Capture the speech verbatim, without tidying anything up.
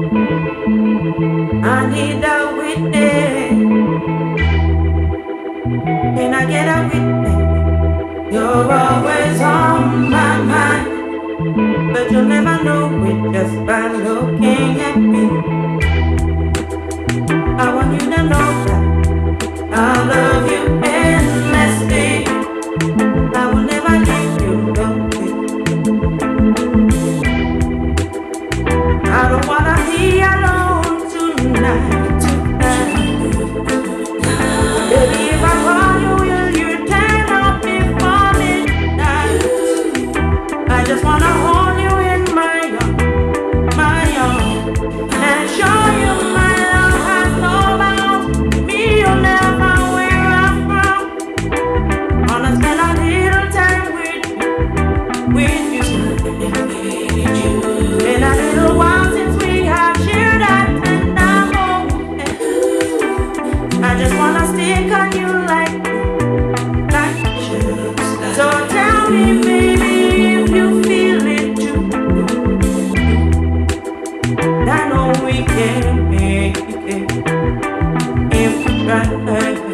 I need a witness. Can I get a witness? You're always on my mind, but you'll never know it just by looking at me. I want you to know that I love you endlessly. I will never leave you lonely. I don't wanna be alone tonight, tonight. Baby, if I call you, will you turn up before midnight? I just wanna hold you in my arms, my arms, and show you my love has no bounds. Me, you'll never wear a frown. Wanna spend a little time with you, with you. Been a little while since we have shared that tender moment. I just wanna stick on you like, like you. So tell me, baby, if you feel it too. I know we can make it if we try.